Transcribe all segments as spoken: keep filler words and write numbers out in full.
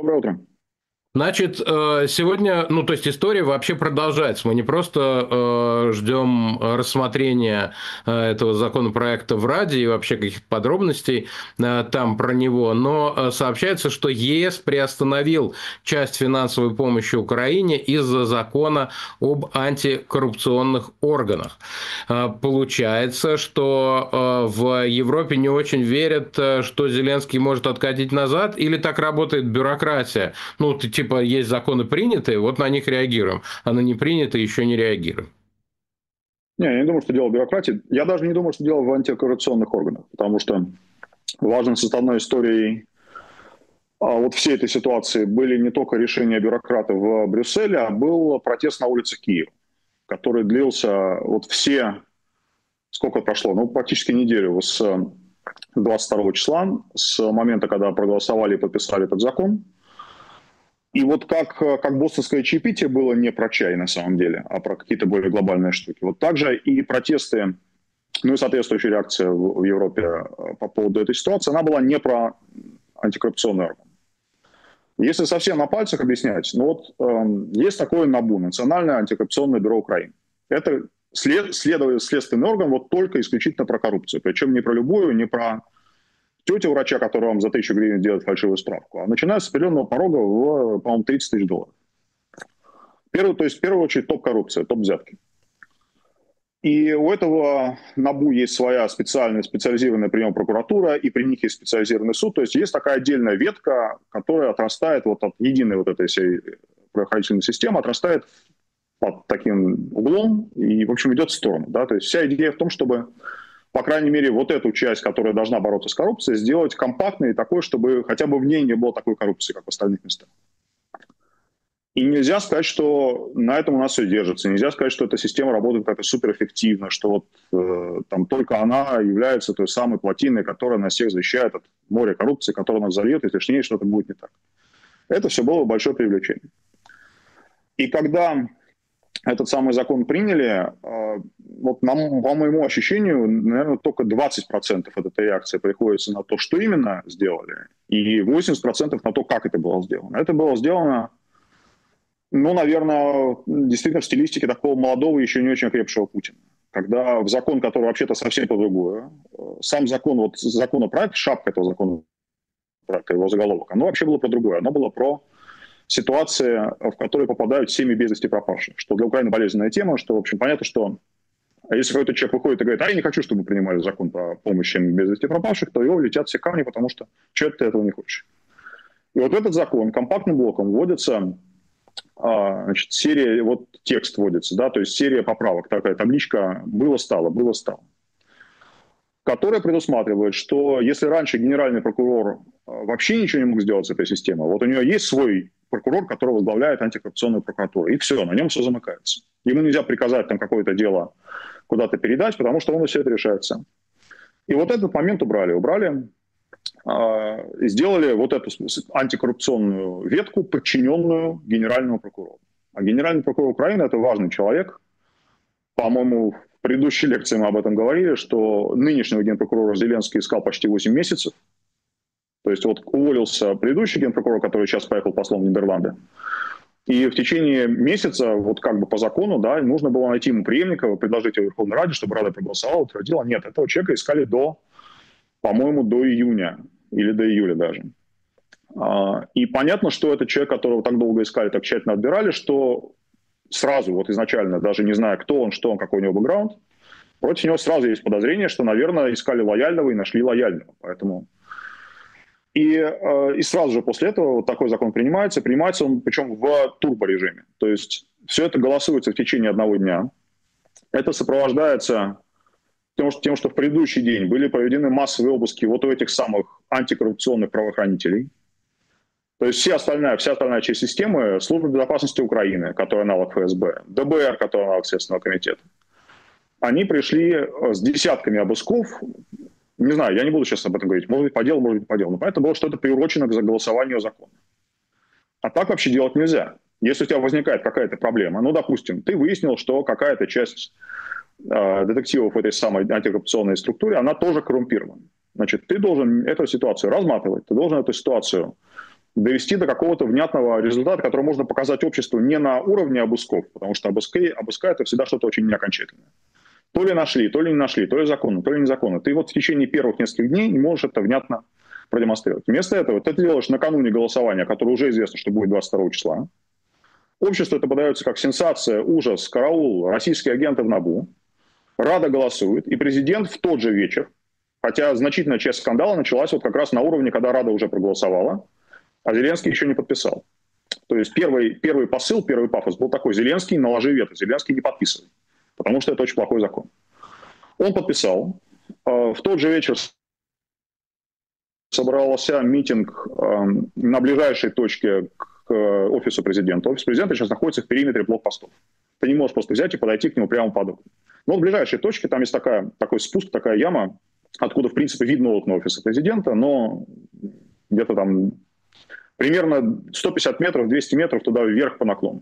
Доброе утро. Значит, сегодня, ну, то есть история вообще продолжается. Мы не просто ждем рассмотрения этого законопроекта в Раде и вообще каких-то подробностей там про него, но сообщается, что ЕС приостановил часть финансовой помощи Украине из-за закона об антикоррупционных органах. Получается, что в Европе не очень верят, что Зеленский может откатить назад, или так работает бюрократия? Ну, ты типа есть законы принятые, вот на них реагируем, а на непринятые еще не реагируем. Не, я не думаю, что дело в бюрократии. Я даже не думаю, что дело в антикоррупционных органах, потому что важной составной историей вот всей этой ситуации были не только решения бюрократов в Брюсселе, а был протест на улице Киева, который длился вот все, сколько прошло, ну, практически неделю, с двадцать второго числа, с момента, когда проголосовали и подписали этот закон. И вот как, как бостонское чаепитие было не про чай на самом деле, а про какие-то более глобальные штуки. Вот также и протесты, ну и соответствующая реакция в, в Европе по поводу этой ситуации, она была не про антикоррупционный орган. Если совсем на пальцах объяснять, ну вот э, есть такое НАБУ, Национальное антикоррупционное бюро Украины. Это след, след, следственный орган вот только исключительно про коррупцию. Причем не про любую, не про тетя врача, которая вам за тысячу гривен делает фальшивую справку, а начиная с определенного порога в, по-моему, тридцать тысяч долларов. Первый, то есть в первую очередь топ-коррупция, топ-взятки. И у этого НАБУ есть своя специальная, специализированная прием прокуратура, и при них есть специализированный суд. То есть есть такая отдельная ветка, которая отрастает вот от единой вот этой всей правоохранительной системы, отрастает под таким углом и, в общем, идет в сторону. Да? То есть вся идея в том, чтобы, по крайней мере, вот эту часть, которая должна бороться с коррупцией, сделать компактной и такой, чтобы хотя бы в ней не было такой коррупции, как в остальных местах. И нельзя сказать, что на этом у нас все держится. Нельзя сказать, что эта система работает как-то суперэффективно, что вот э, там только она является той самой плотиной, которая нас всех защищает от моря коррупции, которая нас зальет, если с ней что-то будет не так. Это все было большое привлечение. И когда этот самый закон приняли, э, вот нам, по моему ощущению, наверное, только двадцать процентов от этой реакции приходится на то, что именно сделали, и восемьдесят процентов на то, как это было сделано. Это было сделано, ну, наверное, действительно в стилистике такого молодого, еще не очень окрепшего Путина. Когда в закон, который вообще-то совсем по другое, сам закон, вот законопроект, шапка этого законопроекта, его заголовок, оно вообще было про другое. Оно было про ситуации, в которые попадают семьи без вести пропавших. Что для Украины болезненная тема, что, в общем, понятно, что если какой-то человек выходит и говорит, а я не хочу, чтобы вы принимали закон по помощи семьям без вести пропавших, то его летят все камни, потому что что ты этого не хочешь. И вот в этот закон компактным блоком вводится... Значит, серия, вот текст вводится, да, то есть серия поправок, такая табличка «было-стало», «было-стало», которая предусматривает, что если раньше генеральный прокурор вообще ничего не мог сделать с этой системой, вот у нее есть свой прокурор, который возглавляет антикоррупционную прокуратуру, и все, на нем все замыкается. Ему нельзя приказать там какое-то дело куда-то передать, потому что он все это решает сам. И вот этот момент убрали, убрали, сделали вот эту антикоррупционную ветку, подчиненную генеральному прокурору. А генеральный прокурор Украины – это важный человек. По-моему, в предыдущей лекции мы об этом говорили, что нынешнего генпрокурора Зеленский искал почти восемь месяцев. То есть вот уволился предыдущий генпрокурор, который сейчас поехал послом в Нидерланды. И в течение месяца, вот как бы по закону, да, нужно было найти ему преемника, предложить его в Верховной Раде, чтобы Рада проголосовала, утвердила. Нет, этого человека искали до, по-моему, до июня. Или до июля даже. И понятно, что это человек, которого так долго искали, так тщательно отбирали, что сразу, вот изначально, даже не зная, кто он, что он, какой у него бэкграунд, против него сразу есть подозрение, что, наверное, искали лояльного и нашли лояльного. Поэтому... И, и сразу же после этого вот такой закон принимается. Принимается он, причем в турборежиме. То есть все это голосуется в течение одного дня. Это сопровождается... Тем что, тем, что в предыдущий день были проведены массовые обыски вот у этих самых антикоррупционных правоохранителей. То есть вся остальная, вся остальная часть системы, Служба безопасности Украины, которая аналог эф эс бэ, дэ бэ эр, который аналог Следственного комитета, они пришли с десятками обысков. Не знаю, я не буду сейчас об этом говорить. Может быть, по делу, может быть, по делу. Но понятно было, что это приурочено к голосованию закона. А так вообще делать нельзя. Если у тебя возникает какая-то проблема, ну, допустим, ты выяснил, что какая-то часть детективов в этой самой антикоррупционной структуре, она тоже коррумпирована. Значит, ты должен эту ситуацию разматывать, ты должен эту ситуацию довести до какого-то внятного результата, который можно показать обществу не на уровне обысков, потому что обыски, обыска – это всегда что-то очень неокончательное. То ли нашли, то ли не нашли, то ли законно, то ли незаконно. Ты вот в течение первых нескольких дней не можешь это внятно продемонстрировать. Вместо этого ты это делаешь накануне голосования, которое уже известно, что будет двадцать второго числа. Обществу это подается как сенсация, ужас, караул, российские агенты в НАБУ. Рада голосует, и президент в тот же вечер, хотя значительная часть скандала началась вот как раз на уровне, когда Рада уже проголосовала, а Зеленский еще не подписал. То есть первый, первый посыл, первый пафос был такой: Зеленский, наложи вето, Зеленский не подписывай, потому что это очень плохой закон. Он подписал. В тот же вечер собрался митинг на ближайшей точке к офису президента. Офис президента сейчас находится в периметре блокпостов. Ты не можешь просто взять и подойти к нему прямо под окном. Но в ближайшей точке там есть такая, такой спуск, такая яма, откуда, в принципе, видно окна офиса президента, но где-то там примерно сто пятьдесят метров, двести метров туда вверх по наклону.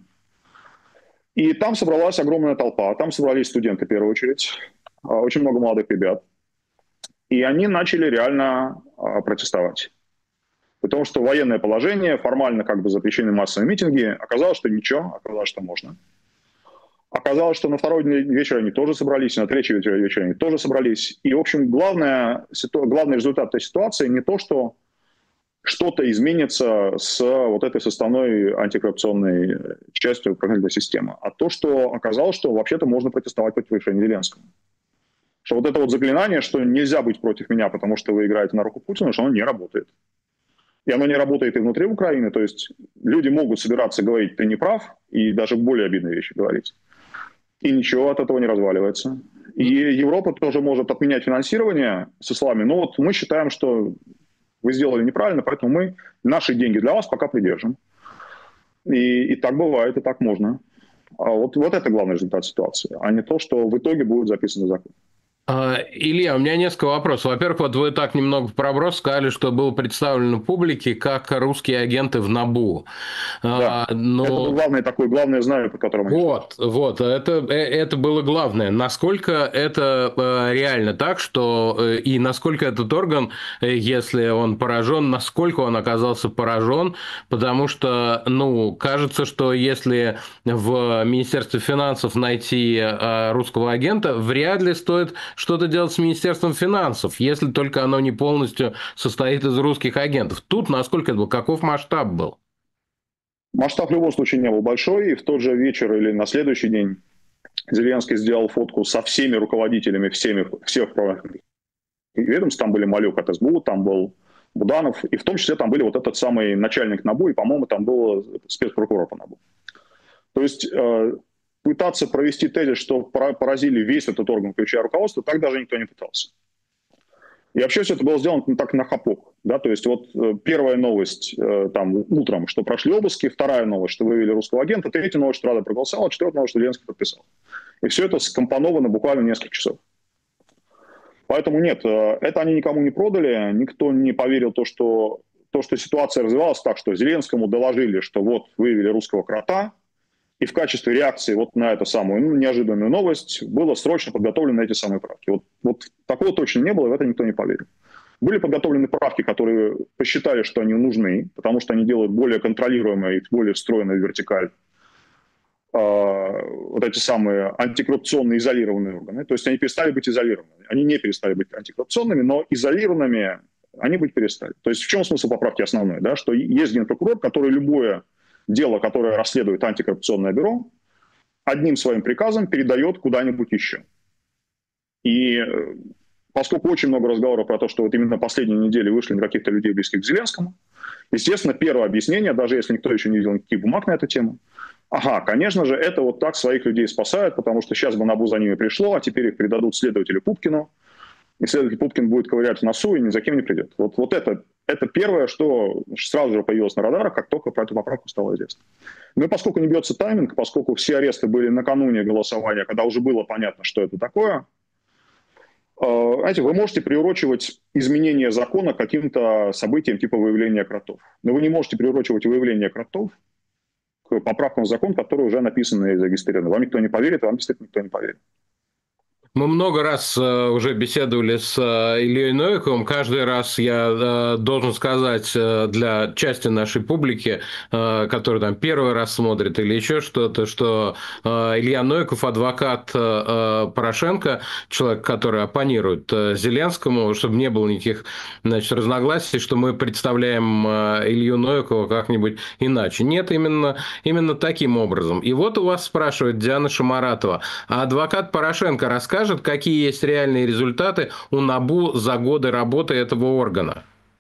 И там собралась огромная толпа. Там собрались студенты, в первую очередь. Очень много молодых ребят. И они начали реально протестовать. Потому что военное положение, формально как бы запрещены массовые митинги. Оказалось, что ничего, оказалось, что можно. Оказалось, что на второй вечер они тоже собрались, и на третий вечер они тоже собрались. И, в общем, главное, главный результат этой ситуации не то, что что-то изменится с вот этой составной антикоррупционной частью правоохранительной системы, а то, что оказалось, что вообще-то можно протестовать против решения Зеленского. Что вот это вот заклинание, что нельзя быть против меня, потому что вы играете на руку Путина, что оно не работает. И оно не работает и внутри Украины, то есть люди могут собираться говорить: ты не прав, и даже более обидные вещи говорить. И ничего от этого не разваливается. И Европа тоже может отменять финансирование со словами: ну вот мы считаем, что вы сделали неправильно, поэтому мы наши деньги для вас пока придержим. И, и так бывает, и так можно. А вот, вот это главный результат ситуации, а не то, что в итоге будет записан закон. Илья, у меня несколько вопросов. Во-первых, вот вы так немного в проброс сказали, что было представлено публике как русские агенты в НАБУ. Да, но... это был главный такой, главное знамя, по которому... Вот, вот, это, это было главное. Насколько это реально так, что и насколько этот орган, если он поражен, насколько он оказался поражен, потому что, ну, кажется, что если в Министерстве финансов найти русского агента, вряд ли стоит что-то делать с Министерством финансов, если только оно не полностью состоит из русских агентов. Тут насколько это был, каков масштаб был? Масштаб в любом случае не был большой, и в тот же вечер или на следующий день Зеленский сделал фотку со всеми руководителями всеми, всех правоохранительных ведомств. Там были Малюк от эс бэ у, там был Буданов, и в том числе там были вот этот самый начальник НАБУ, и, по-моему, там был спецпрокурор по НАБУ. То есть пытаться провести тезис, что поразили весь этот орган, включая руководство, так даже никто не пытался. И вообще все это было сделано так на хапок. Да? То есть вот первая новость там утром, что прошли обыски, вторая новость, что вывели русского агента, третья новость, что Рада проголосовала, четвертая новость, что Зеленский подписал. И все это скомпоновано буквально несколько часов. Поэтому нет, это они никому не продали, никто не поверил в то, что, то, что ситуация развивалась так, что Зеленскому доложили, что вот вывели русского крота, и в качестве реакции вот на эту самую ну, неожиданную новость было срочно подготовлены эти самые правки. Вот, вот такого точно не было, в это никто не поверил. Были подготовлены правки, которые посчитали, что они нужны, потому что они делают более контролируемые и более встроенную вертикаль э, вот эти самые антикоррупционные изолированные органы. То есть они перестали быть изолированными. Они не перестали быть антикоррупционными, но изолированными они быть перестали. То есть в чем смысл поправки основной? Да? Что есть генпрокурор, который любое дело, которое расследует антикоррупционное бюро, одним своим приказом передает куда-нибудь еще. И поскольку очень много разговоров про то, что вот именно последние недели вышли на каких-то людей, близких к Зеленскому, естественно, первое объяснение, даже если никто еще не видел никаких бумаг на эту тему, ага, конечно же, это вот так своих людей спасают, потому что сейчас бы НАБУ за ними пришло, а теперь их передадут следователю Пупкину, и следователь Пупкин будет ковырять в носу и ни за кем не придет. Вот, вот это, это первое, что сразу же появилось на радарах, как только про эту поправку стало известно. Ну и поскольку не бьется тайминг, поскольку все аресты были накануне голосования, когда уже было понятно, что это такое, знаете, вы можете приурочивать изменение закона к каким-то событиям типа выявления кротов. Но вы не можете приурочивать выявление кротов к поправкам в закон, которые уже написаны и зарегистрированы. Вам никто не поверит, вам действительно никто не поверит. Мы много раз э, уже беседовали с э, Ильей Новиковым. Каждый раз я э, должен сказать э, для части нашей публики, э, которая там первый раз смотрит или еще что-то, что э, Илья Новиков, адвокат э, Порошенко, человек, который оппонирует э, Зеленскому, чтобы не было никаких, значит, разногласий, что мы представляем э, Илью Новикова как-нибудь иначе. Нет, именно, именно таким образом. И вот у вас спрашивает Диана Шамаратова, а адвокат Порошенко расскажет, какие есть реальные результаты у НАБУ за годы работы этого органа?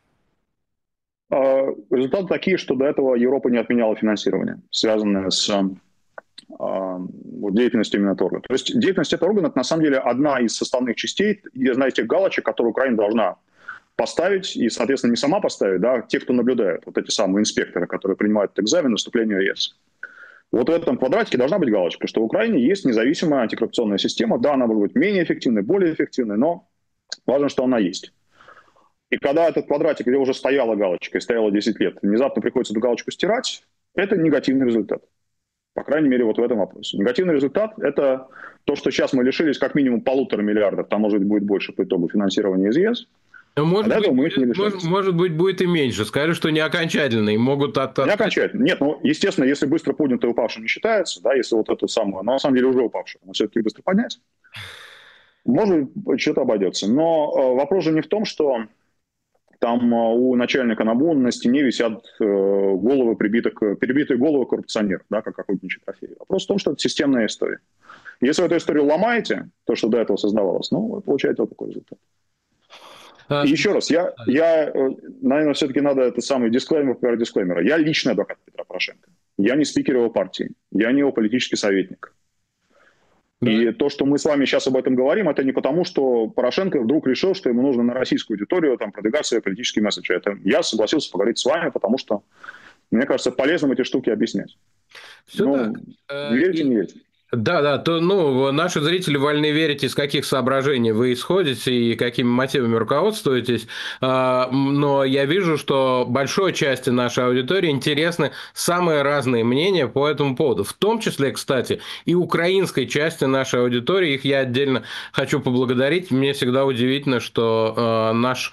Результаты такие, что до этого Европа не отменяла финансирование, связанное с деятельностью именно этого органа. То есть деятельность этого органа – это на самом деле одна из составных частей, знаете, галочек, которые Украина должна поставить, и, соответственно, не сама поставить, да, те, кто наблюдает, вот эти самые инспекторы, которые принимают экзамен на вступление в ЕС. Вот в этом квадратике должна быть галочка, что в Украине есть независимая антикоррупционная система. Да, она может быть менее эффективной, более эффективной, но важно, что она есть. И когда этот квадратик, где уже стояла галочка и стояла десять лет, внезапно приходится эту галочку стирать, это негативный результат. По крайней мере, вот в этом вопросе. Негативный результат – это то, что сейчас мы лишились как минимум полутора миллиардов, там, может быть, будет больше по итогу финансирования из ЕС. Может, а быть, не может, может быть, будет и меньше. Скажу, что не окончательно, и могут от... Не окончательно. Нет, ну, естественно, если быстро поднятое упавшим не считается, да, если вот эту самую, но на самом деле уже упавшую, но все-таки быстро поднять, может, что-то обойдется. Но э, вопрос же не в том, что там э, у начальника НАБУ на стене висят э, головы прибитых, перебитые головы коррупционеров, да, как охотничьи трофеи. Вопрос в том, что это системная история. Если вы эту историю ломаете, то, что до этого создавалось, ну, вы получаете вот такой результат. И еще раз, я, я, наверное, все-таки надо это самый дисклеймер, первый дисклеймер. Я личный адвокат Петра Порошенко. Я не спикер его партии. Я не его политический советник. Да. И то, что мы с вами сейчас об этом говорим, это не потому, что Порошенко вдруг решил, что ему нужно на российскую аудиторию там, продвигать свои политические месседжи. Это я согласился поговорить с вами, потому что, мне кажется, полезным эти штуки объяснять. Все ну, так. Не верите, И... не верите. Да, да, то, ну, наши зрители вольны верить, из каких соображений вы исходите и какими мотивами руководствуетесь, но я вижу, что большой части нашей аудитории интересны самые разные мнения по этому поводу, в том числе, кстати, и украинской части нашей аудитории, их я отдельно хочу поблагодарить, мне всегда удивительно, что наш,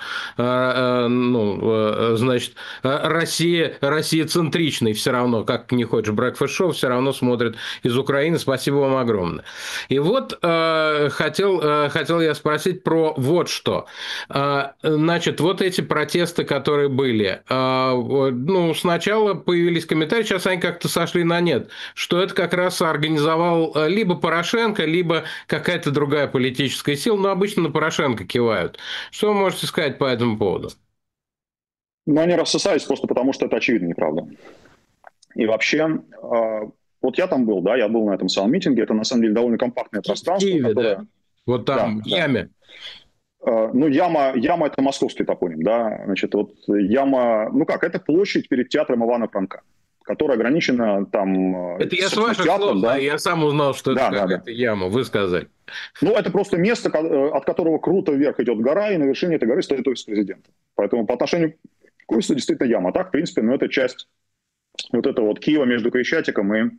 ну, значит, Россия, Россия центричный все равно, как не хочешь Breakfast Show, все равно смотрит из Украины. Спасибо вам огромное. И вот э, хотел, э, хотел я спросить про вот что. Э, значит, вот эти протесты, которые были, э, ну, сначала появились комментарии, сейчас они как-то сошли на нет, что это как раз организовал либо Порошенко, либо какая-то другая политическая сила, но обычно на Порошенко кивают. Что вы можете сказать по этому поводу? Ну, они рассосались просто потому, что это очевидно неправда. И вообще... Э... Вот я там был, да, я был на этом самом митинге, это на самом деле довольно компактное пространство. В Киеве, которое... да. Вот там, да, в яме. Да. Ну, яма, яма – это московский топоним, да, значит, вот яма, ну как, это площадь перед театром Ивана Франка, которая ограничена там… Это я с ваших слов, да, я сам узнал, что да, это да, какая-то да. яма, вы сказали. Ну, это просто место, от которого круто вверх идет гора, и на вершине этой горы стоит офис президента. Поэтому по отношению к офису действительно яма. А так, в принципе, ну, это часть вот этого вот Киева между Крещатиком и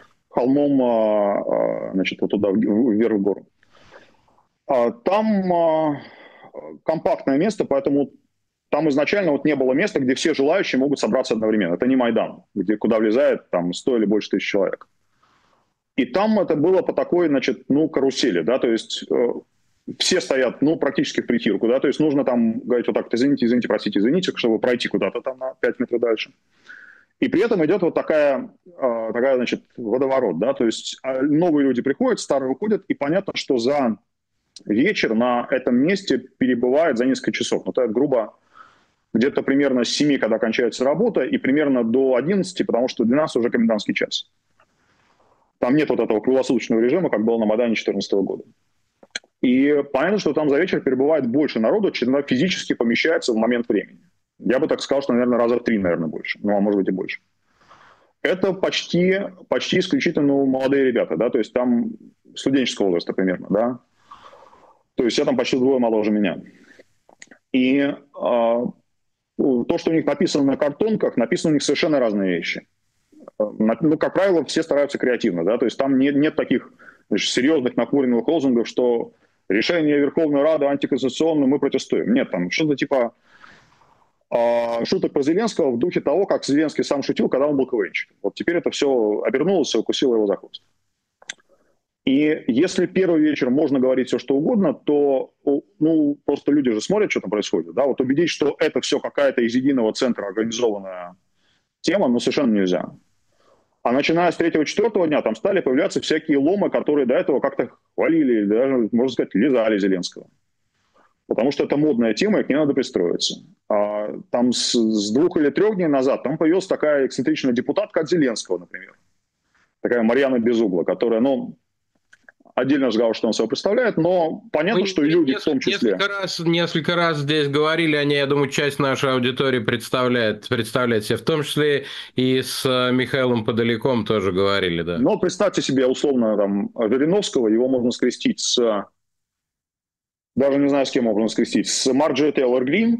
холмом, значит, вот туда, вверх в гору. Там компактное место, поэтому там изначально вот не было места, где все желающие могут собраться одновременно. Это не Майдан, где, куда влезает там сто или больше тысяч человек. И там это было по такой, значит, ну, карусели, да, то есть э, все стоят, ну, практически в притирку, да, то есть нужно там говорить вот так, извините, извините, простите, извините, чтобы пройти куда-то там на пять метров дальше. И при этом идет вот такая, такая, значит, водоворот, да, то есть новые люди приходят, старые уходят, и понятно, что за вечер на этом месте перебывает за несколько часов. Вот это грубо где-то примерно с семи, когда кончается работа, и примерно до одиннадцати, потому что двенадцать уже комендантский час. Там нет вот этого круглосуточного режима, как было на Майдане две тысячи четырнадцатого года. И понятно, что там за вечер перебывает больше народу, чем физически помещается в момент времени. Я бы так сказал, что, наверное, раза в три, наверное, больше. Ну, а может быть и больше. Это почти, почти исключительно молодые ребята, да, то есть там студенческого возраста примерно, да. То есть я там почти вдвое моложе меня. И э, то, что у них написано на картонках, написано у них совершенно разные вещи. Ну, как правило, все стараются креативно, да, то есть там нет, нет таких, значит, серьезных накуренных лозунгов, что решение Верховной Рады антиконституционное, мы протестуем. Нет, там что-то типа э, шуток про Зеленского в духе того, как Зеленский сам шутил, когда он был КВНщиком. Вот теперь это все обернулось и укусило его за хвост. И если первый вечер можно говорить все, что угодно, то ну, просто люди же смотрят, что там происходит. Да? Вот убедить, что это все какая-то из единого центра организованная тема, ну, совершенно нельзя. А начиная с третьего-четвертого дня там стали появляться всякие ломы, которые до этого как-то хвалили, даже, можно сказать, лизали Зеленского. Потому что это модная тема, и к ней надо пристроиться. А там с, с двух или трех дней назад там появилась такая эксцентричная депутатка от Зеленского, например. Такая Марьяна Безугла, которая, ну, отдельно разговор, что он собой представляет, но понятно, Мы что и люди несколько, в том числе. Несколько раз, несколько раз здесь говорили о ней, я думаю, часть нашей аудитории представляет, представляет себе, в том числе и с Михаилом Подоляком тоже говорили, да. Но представьте себе, условно, там, Жириновского, его можно скрестить с... Даже не знаю, с кем можно скрестить. С Марджори Тейлор Грин.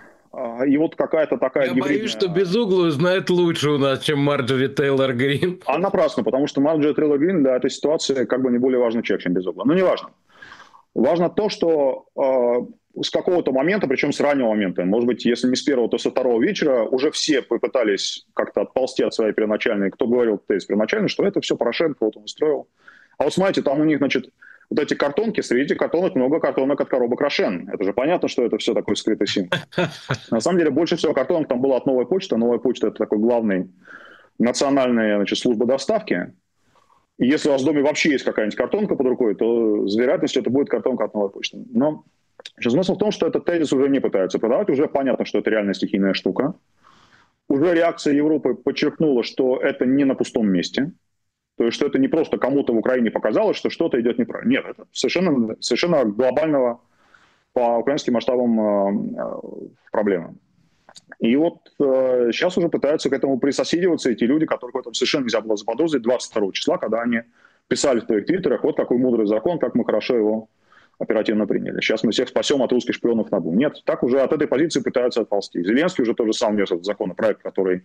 И вот какая-то такая Я гибридная... боюсь, что Безуглую знает лучше у нас, чем Марджори Тейлор Грин. А напрасно, потому что Марджори Тейлор Грин для этой ситуации как бы не более важный человек, чем Безугла. Но не важно. Важно то, что э, с какого-то момента, причем с раннего момента, может быть, если не с первого, то со второго вечера, уже все попытались как-то отползти от своей первоначальной, кто говорил тезис первоначально, что это все Порошенко, вот он устроил. А вот смотрите, там у них, значит, вот эти картонки, среди этих картонок много картонок от коробок Рошен. Это же понятно, что это все такой скрытый символ. На самом деле, больше всего картонок там было от Новой почты. Новая почта – это такой главный национальная, значит, служба доставки. И если у вас в доме вообще есть какая-нибудь картонка под рукой, то с вероятностью это будет картонка от Новой почты. Но смысл в том, что этот тезис уже не пытаются продавать. Уже понятно, что это реально стихийная штука. Уже реакция Европы подчеркнула, что это не на пустом месте. То есть, что это не просто кому-то в Украине показалось, что что-то идет неправильно. Нет, это совершенно, совершенно глобального по украинским масштабам э, проблема. И вот э, сейчас уже пытаются к этому присоседиваться эти люди, которых в этом совершенно нельзя было заподозрить двадцать второго числа, когда они писали в своих твиттерах, вот какой мудрый закон, как мы хорошо его оперативно приняли. Сейчас мы всех спасем от русских шпионов на НАБУ. Нет, так уже от этой позиции пытаются отползти. Зеленский уже тоже сам внес этот законопроект, который...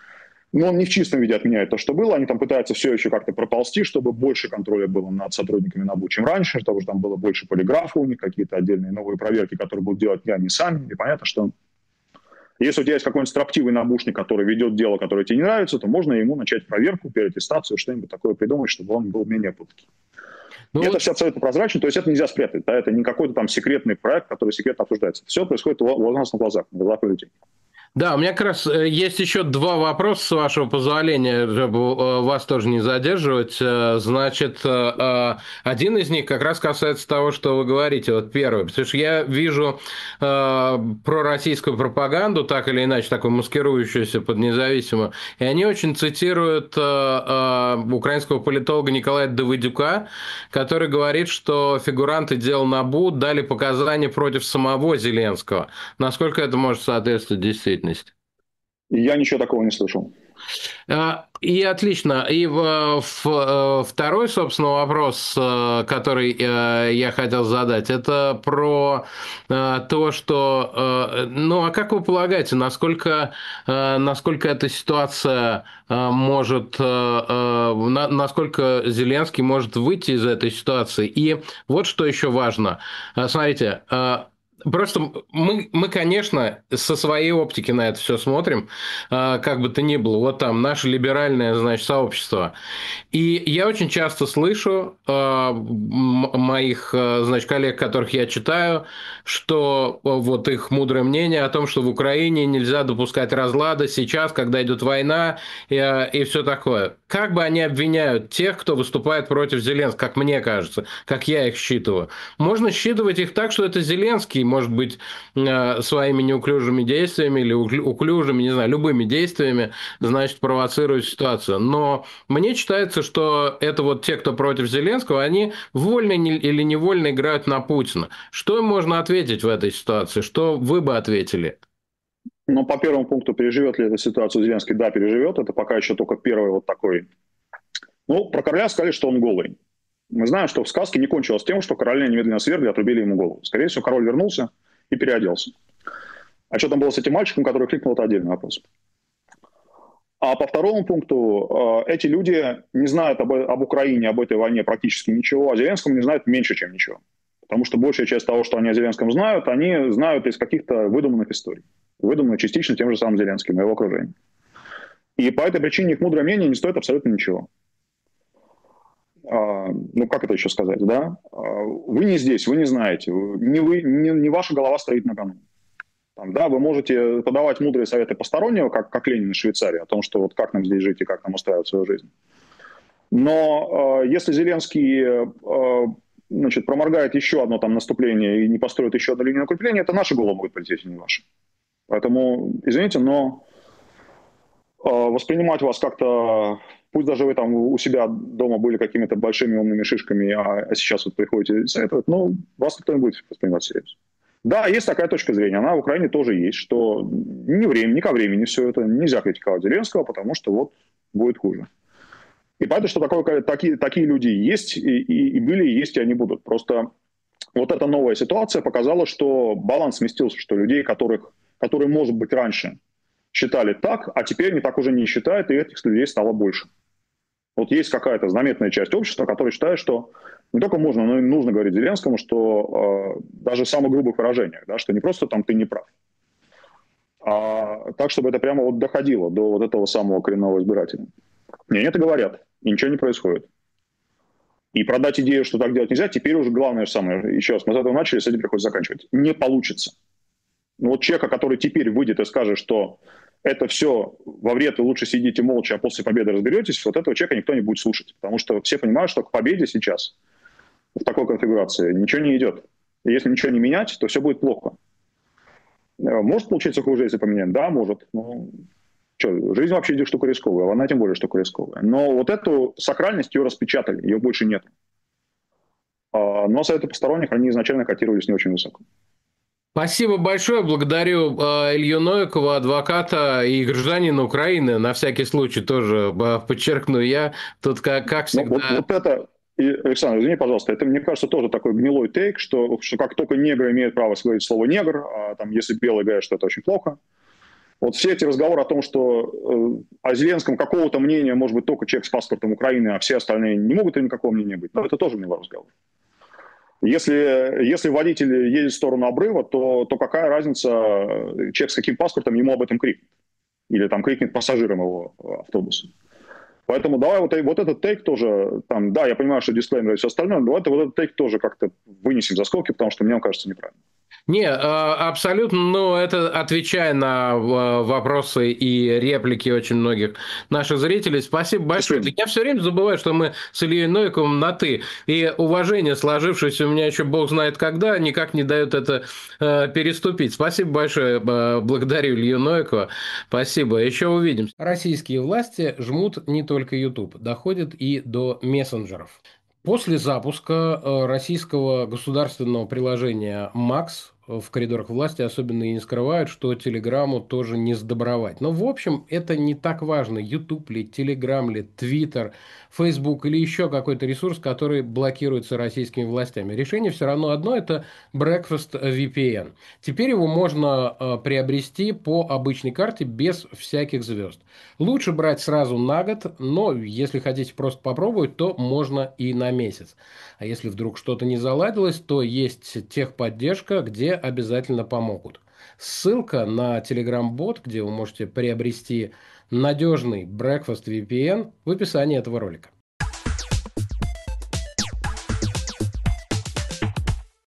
Но он не в чистом виде отменяет то, что было. Они там пытаются все еще как-то проползти, чтобы больше контроля было над сотрудниками НАБУ, чем раньше, чтобы там было больше полиграфа у них, какие-то отдельные новые проверки, которые будут делать не они сами. И понятно, что если у тебя есть какой-нибудь строптивый набушник, который ведет дело, которое тебе не нравится, то можно ему начать проверку, переаттестацию, что-нибудь такое придумать, чтобы он был менее путкий. Ну, это вот... все абсолютно прозрачно, то есть это нельзя спрятать. Да? Это не какой-то там секретный проект, который секретно обсуждается. Все происходит у нас на глазах, на глазах людей. Да, у меня как раз есть еще два вопроса, с вашего позволения, чтобы вас тоже не задерживать. Значит, один из них как раз касается того, что вы говорите. Вот первый, потому что я вижу пророссийскую пропаганду, так или иначе, такую маскирующуюся под независимую, и они очень цитируют украинского политолога Николая Давыдюка, который говорит, что фигуранты дел НАБУ дали показания против самого Зеленского. Насколько это может соответствовать действительности? Я ничего такого не слышал. И отлично. И второй, собственно, вопрос, который я хотел задать, это про то, что, ну, а как вы полагаете, насколько, насколько эта ситуация может, насколько Зеленский может выйти из этой ситуации? И вот что еще важно. Смотрите, просто мы, мы, конечно, со своей оптики на это все смотрим, как бы то ни было. Вот там наше либеральное, значит, сообщество. И я очень часто слышу моих, значит, коллег, которых я читаю, что вот их мудрое мнение о том, что в Украине нельзя допускать разлада сейчас, когда идет война и, и все такое. Как бы они обвиняют тех, кто выступает против Зеленского, как мне кажется, как я их считываю. Можно считывать их так, что это Зеленский, может быть, своими неуклюжими действиями или уклюжими, не знаю, любыми действиями, значит, провоцирует ситуацию. Но мне читается, что это вот те, кто против Зеленского, они вольно или невольно играют на Путина. Что им можно ответить в этой ситуации? Что вы бы ответили? Ну, по первому пункту, переживет ли эту ситуацию Зеленский? Да, переживет. Это пока еще только первый вот такой. Ну, про короля сказали, что он голый. Мы знаем, что в сказке не кончилось тем, что короля немедленно свергли, отрубили ему голову. Скорее всего, король вернулся и переоделся. А что там было с этим мальчиком, который кликнул, это отдельный вопрос. А по второму пункту, эти люди не знают об, об Украине, об этой войне практически ничего, а Зеленскому не знают меньше, чем ничего. Потому что большая часть того, что они о Зеленском знают, они знают из каких-то выдуманных историй. Выдуманных частично тем же самым Зеленским и его окружением. И по этой причине их мудрое мнение не стоит абсолютно ничего. А, ну, как это еще сказать, да? А, вы не здесь, вы не знаете. Не, вы, не, не ваша голова стоит на кону. Там, да, вы можете подавать мудрые советы постороннего, как, как Ленин из Швейцарии, о том, что вот как нам здесь жить и как нам устраивать свою жизнь. Но э, если Зеленский э, значит, проморгает еще одно там наступление и не построит еще одну линию укрепления, это наши головы будут полететь, а не ваши. Поэтому, извините, но э, воспринимать вас как-то, пусть даже вы там у себя дома были какими-то большими умными шишками, а, а сейчас вот приходите советовать, ну, вас никто не будет воспринимать серьезно. Да, есть такая точка зрения, она в Украине тоже есть, что не, время, не ко времени все это, нельзя критиковать Зеленского, потому что вот будет хуже. И понятно, что такое, такие, такие люди есть, и, и, и были, и есть, и они будут. Просто вот эта новая ситуация показала, что баланс сместился, что людей, которых, которые, может быть, раньше считали так, а теперь не так уже не считают, и этих людей стало больше. Вот есть какая-то заметная часть общества, которая считает, что не только можно, но и нужно говорить Зеленскому, что э, даже в самых грубых выражениях, да, что не просто там ты не прав, а так, чтобы это прямо вот доходило до вот этого самого коренного избирателя. Не, это говорят, и ничего не происходит. И продать идею, что так делать нельзя, теперь уже главное самое, еще раз, мы с этого начали, с этим приходится заканчивать. Не получится. Но вот человека, который теперь выйдет и скажет, что это все во вред, и лучше сидите молча, а после победы разберетесь, вот этого человека никто не будет слушать. Потому что все понимают, что к победе сейчас в такой конфигурации ничего не идет. И если ничего не менять, то все будет плохо. Может получиться хуже, если поменять? Да, может. Но что, жизнь вообще штука рисковая, а война тем более штука рисковая. Но вот эту сакральность ее распечатали, ее больше нет. Но советы посторонних, они изначально котировались не очень высоко. Спасибо большое. Благодарю э, Илью Новикова, адвоката и гражданина Украины. На всякий случай тоже э, подчеркну я. Тут, как, как всегда... Вот, вот это, и, Александр, извини, пожалуйста, это, мне кажется, тоже такой гнилой тейк, что, что как только негры имеют право говорить слово «негр», а там, если белый говорят, что это очень плохо. Вот все эти разговоры о том, что э, о Зеленском какого-то мнения может быть только человек с паспортом Украины, а все остальные не могут им никакого мнения быть, но это тоже гнилой разговор. Если, если водитель едет в сторону обрыва, то, то какая разница, человек с каким паспортом ему об этом крикнет? Или там крикнет пассажирам его автобуса. Поэтому давай вот, вот этот тейк тоже, там, да, я понимаю, что дисклеймер и все остальное, но давайте вот этот тейк тоже как-то вынесем за скобки, потому что мне он кажется неправильным. Не, абсолютно, но это отвечая на вопросы и реплики очень многих наших зрителей. Спасибо большое. Спасибо. Я все время забываю, что мы с Ильей Новиковым на «ты». И уважение, сложившееся у меня еще бог знает когда, никак не дает это переступить. Спасибо большое. Благодарю Илью Новикова. Спасибо. Еще увидимся. Российские власти жмут не только YouTube, доходят и до мессенджеров. После запуска российского государственного приложения Макс в коридорах власти особенно и не скрывают, что Телеграму тоже не сдобровать. Но, в общем, это не так важно. YouTube ли, Телеграм ли, Твиттер, Фейсбук или еще какой-то ресурс, который блокируется российскими властями. Решение все равно одно – это Breakfast ви пи эн. Теперь его можно приобрести по обычной карте без всяких звезд. Лучше брать сразу на год, но если хотите просто попробовать, то можно и на месяц. А если вдруг что-то не заладилось, то есть техподдержка, где обязательно помогут. Ссылка на Telegram-бот, где вы можете приобрести надежный Breakfast ви пи эн, в описании этого ролика.